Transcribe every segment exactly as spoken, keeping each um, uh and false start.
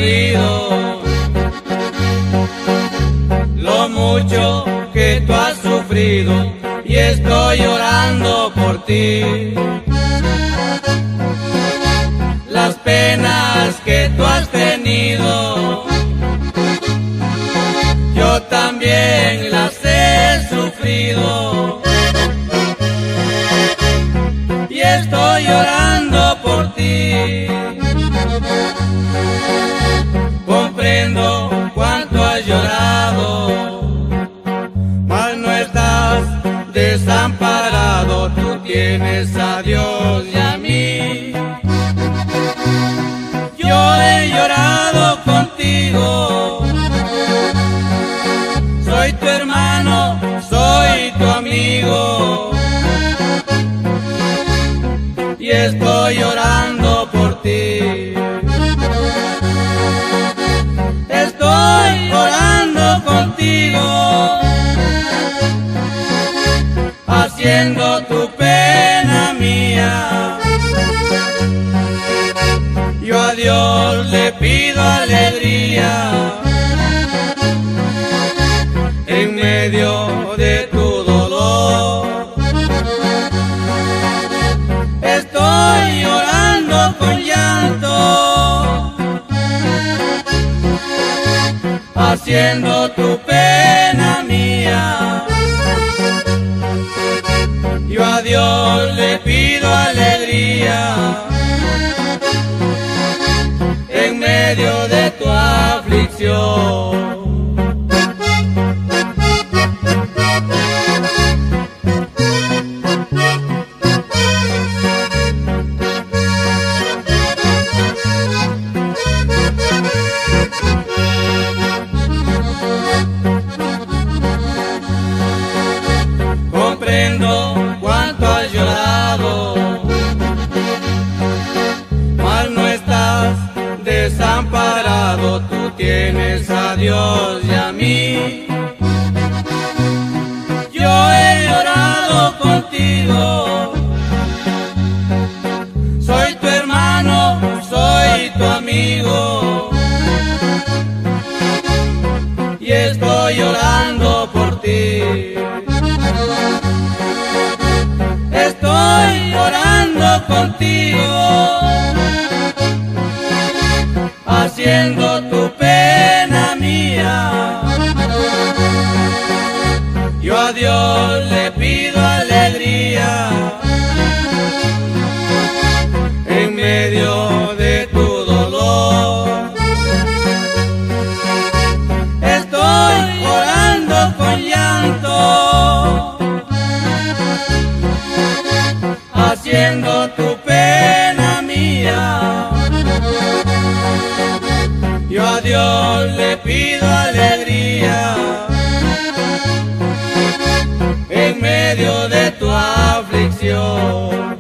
aburrido lo mucho que tú has sufrido y estoy llorando por ti. Las penas que tú has tenido, yo también las he sufrido y estoy llorando por ti. Comprendo cuánto has llorado, mas no estás desamparado, tú tienes a Dios y a mí. Yo he llorado contigo, soy tu hermano, soy tu amigo, y estoy llorando por ti. Estoy orando contigo, haciendo tu pena mía. Yo a Dios le pido alegría en medio de tu dolor. Estoy llorando con llanto, haciendo tu pena mía. Yo a Dios le pido alegría en medio de tu aflicción. Comprendo cuánto has llorado, mas no estás desamparado, tú tienes a Dios y a mí. Yo he llorado contigo, soy tu hermano, soy tu amigo, y estoy llorando por ti. Estoy orando contigo, haciendo tu pena mía. Yo a Dios le pido alegría en medio de tu dolor. Estoy orando con llanto, haciendo tu pena mía. Yo a Dios le pido alegría en medio de tu aflicción.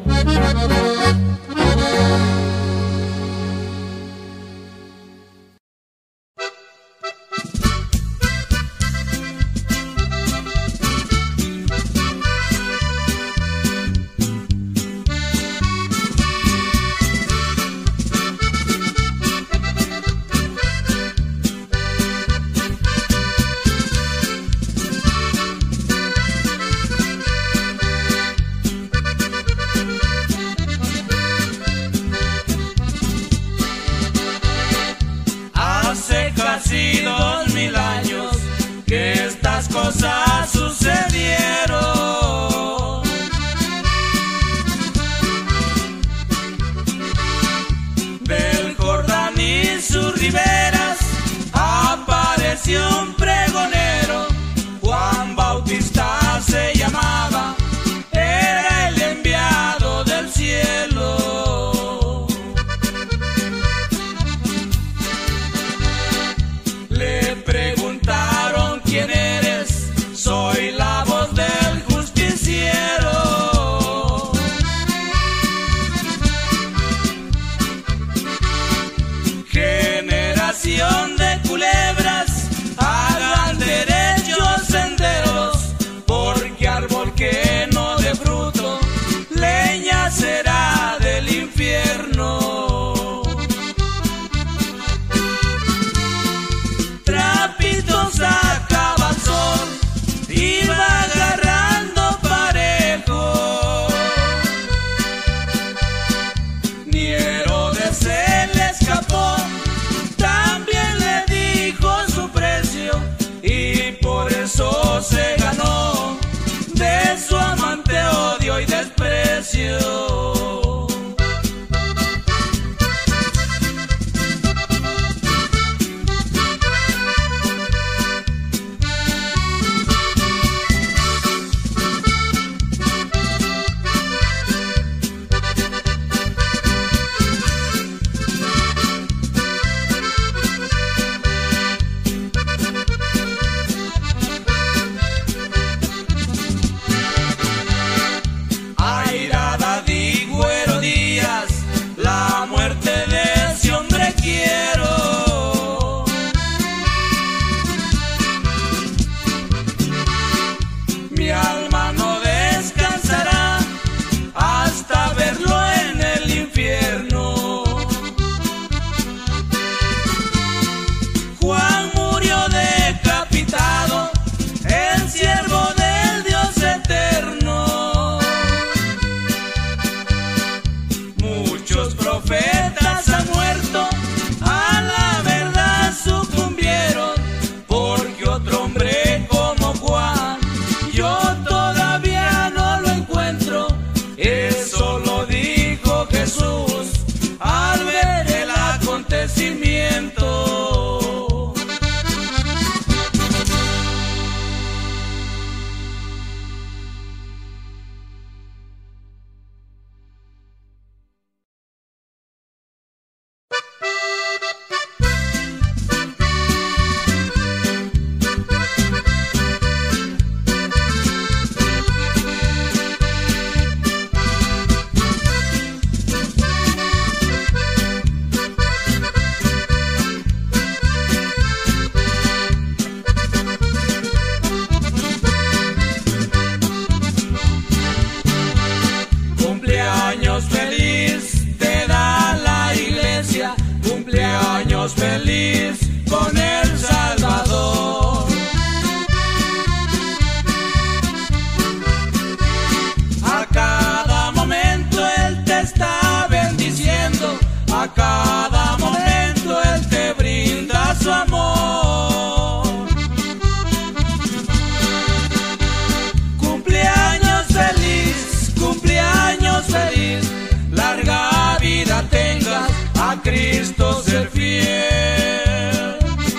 Cristo ser fiel.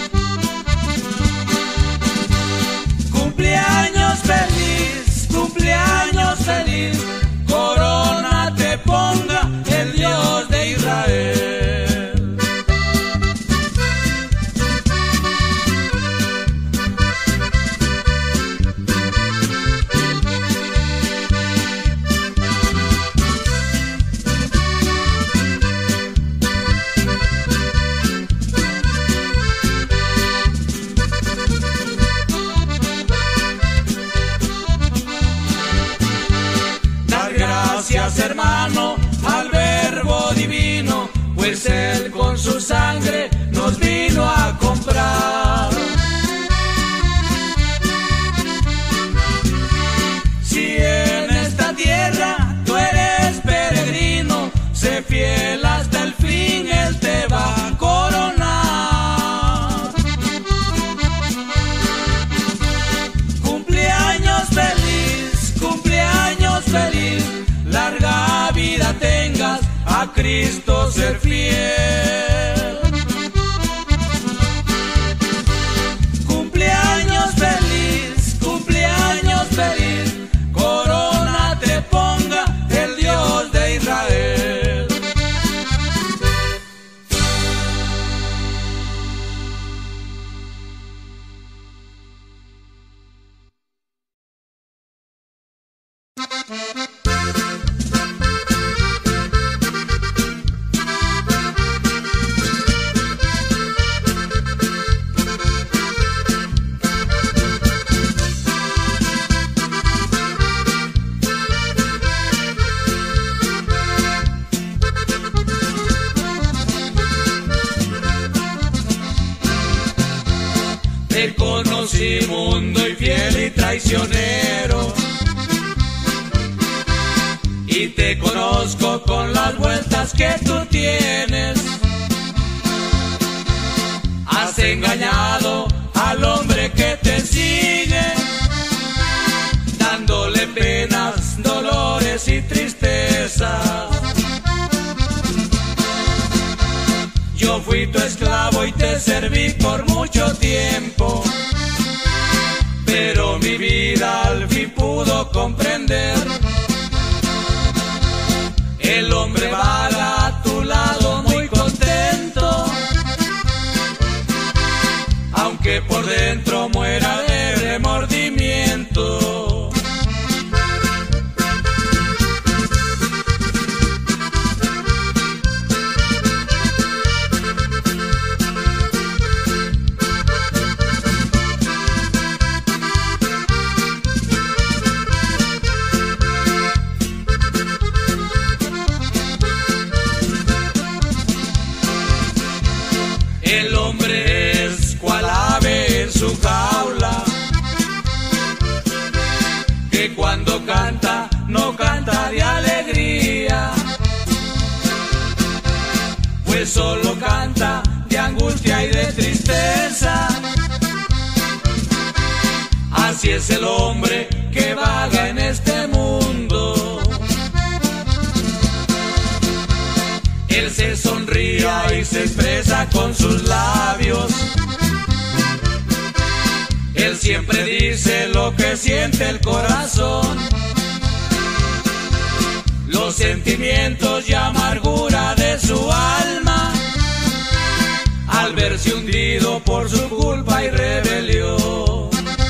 Cumpleaños feliz, cumpleaños feliz, corona te ponga el Dios de Israel. Gracias, hermano, al Verbo Divino, pues Él con su sangre nos vino a comprar. Si en esta tierra tú eres peregrino, sé fiel hasta el fin, Él te va a coronar. Cumpleaños feliz, cumpleaños feliz, larga vida tengas, a Cristo ser fiel. Cumpleaños feliz, cumpleaños feliz, corona te ponga el Dios de Israel. Te conocí mundo y fiel y traicionero, y te conozco con las vueltas que tú tienes. Has engañado al hombre que te sigue, dándole penas, dolores y tristezas. Yo fui tu esclavo y te serví por mucho tiempo, pero mi vida al fin pudo comprender. El hombre vaga a tu lado muy contento, aunque por dentro muera de remordimiento. El hombre es cual ave en su jaula, que cuando canta no canta de alegría, pues solo canta de angustia y de tristeza. Así es el hombre que vaga en este mundo. Él se sonría y se expresa con sus labios. Él siempre dice lo que siente el corazón. Los sentimientos y amargura de su alma, al verse hundido por su culpa y rebelión.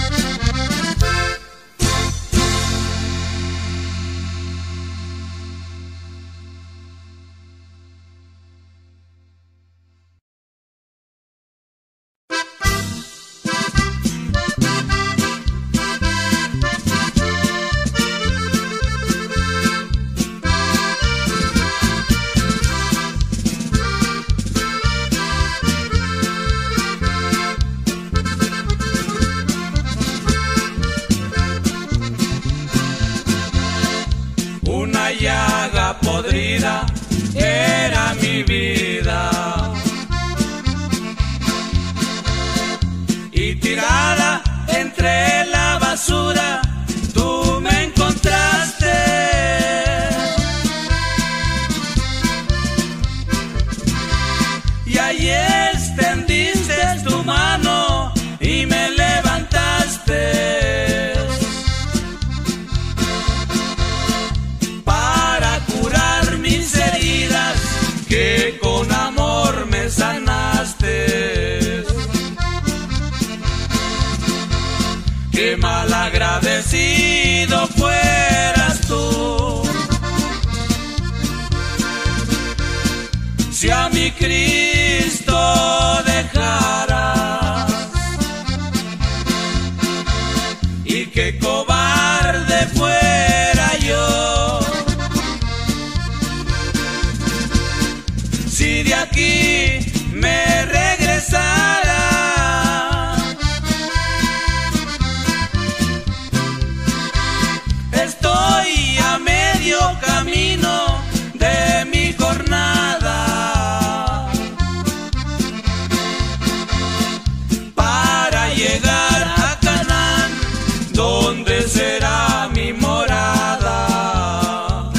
Llaga podrida era mi vida, y tirada entre la basura tú me encontraste. agradecido fueras tú. Si a mi Cristo dejaras, y qué cobarde fuera yo, si de aquí me regresara. Estoy a medio camino de mi jornada para llegar a Canaán, donde será mi morada.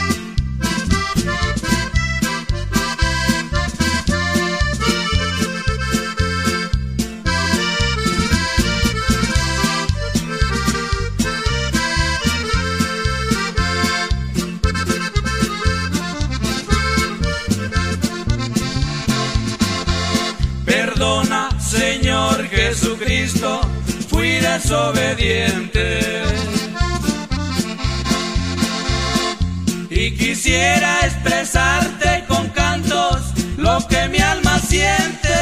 Perdona, Señor Jesucristo, fui desobediente y quisiera expresarte con cantos lo que mi alma siente.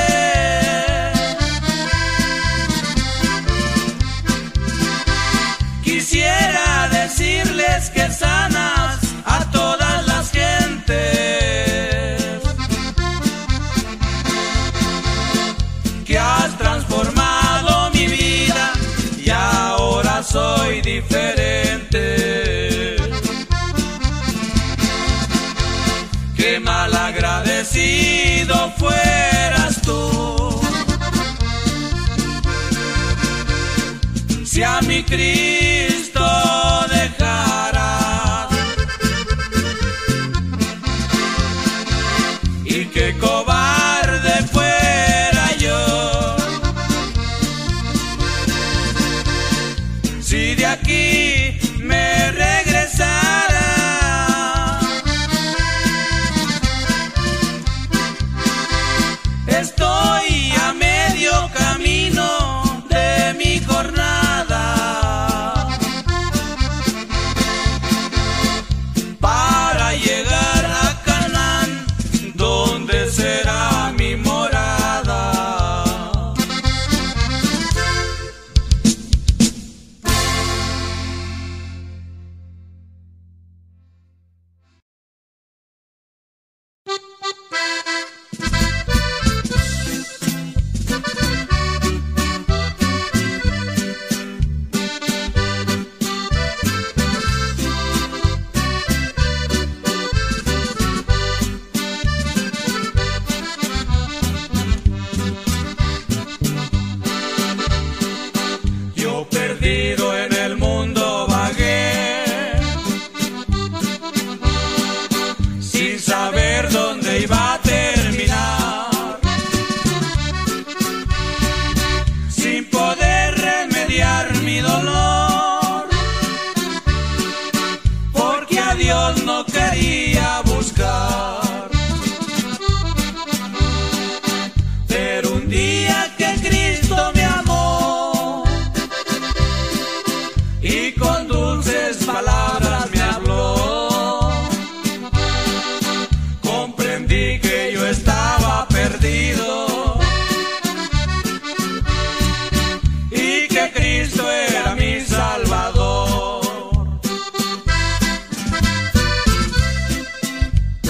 Quisiera decirles que sanas a todas las gentes, que has transformado mi vida y ahora soy diferente. Qué mal agradecido fueras tú, si a mi Cristo dejaras, y qué cobarde fuera yo, si de aquí me regresara. Estoy a medio camino de mi jornada para llegar a Canaán, donde será mi morada. Yo perdido en el mundo vagué, sin saber dónde iba a terminar, sin poder remediar mi dolor, porque a Dios no quería buscar. Pero un día que Cristo me amó y con dulces palabras me habló, comprendí que yo estaba perdido y que Cristo era mi Salvador.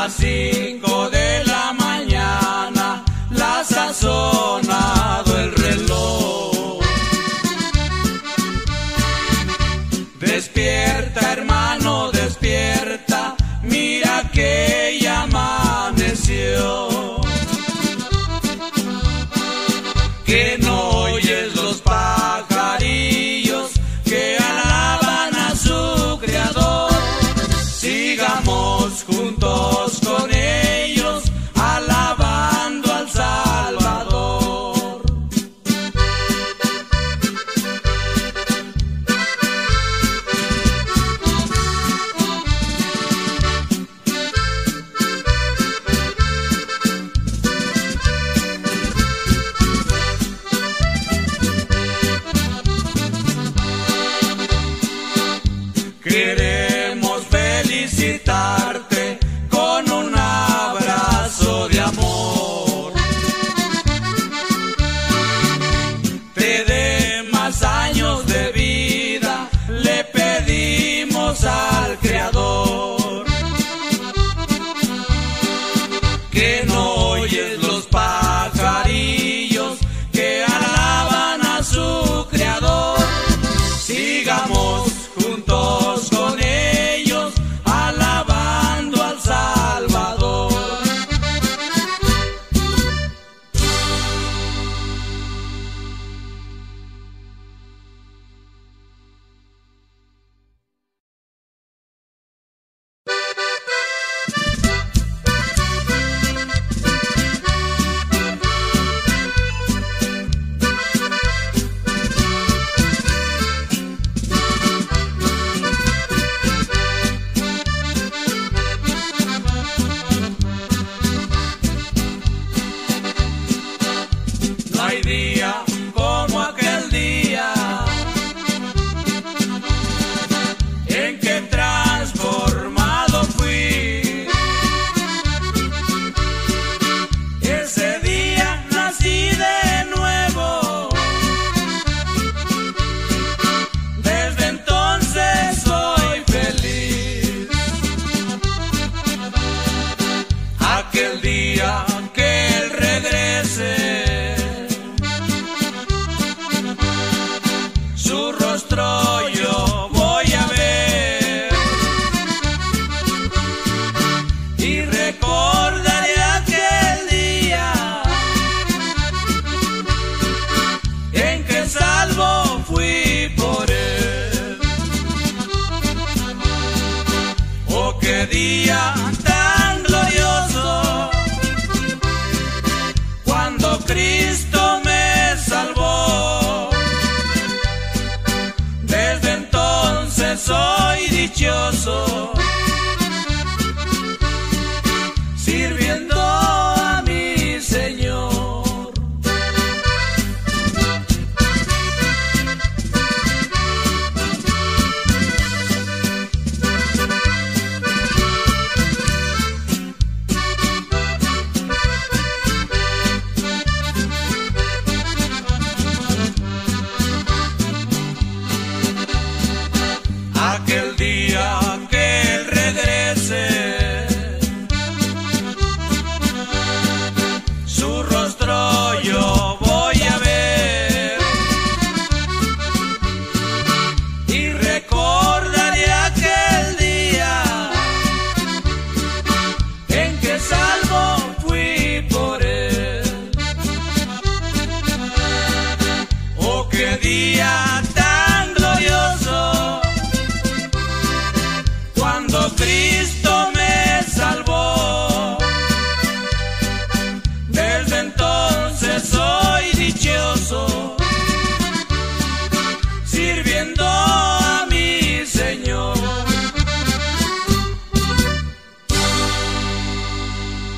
las cinco de la mañana las ha sonado el reloj. Despierta, hermano, despierta, mira que ya amaneció. Que no oyes los pajarillos que alaban a su Creador. Sigamos juntos con ellos, alabando al Salvador. Queremos felicitarte con un abrazo de amor. Te dé más años de vida, le pedimos al Creador. Que no oyes los pajarillos que alaban a su Creador. Sigamos juntos con ellos, alabando al Salvador. No hay día como aquel día en que transformado fui. Ese día nací de nuevo. Desde entonces soy feliz. Aquel día que Él regrese, su rostro yo voy a ver y recordaré aquel día en que salvo fui por Él. Oh, qué día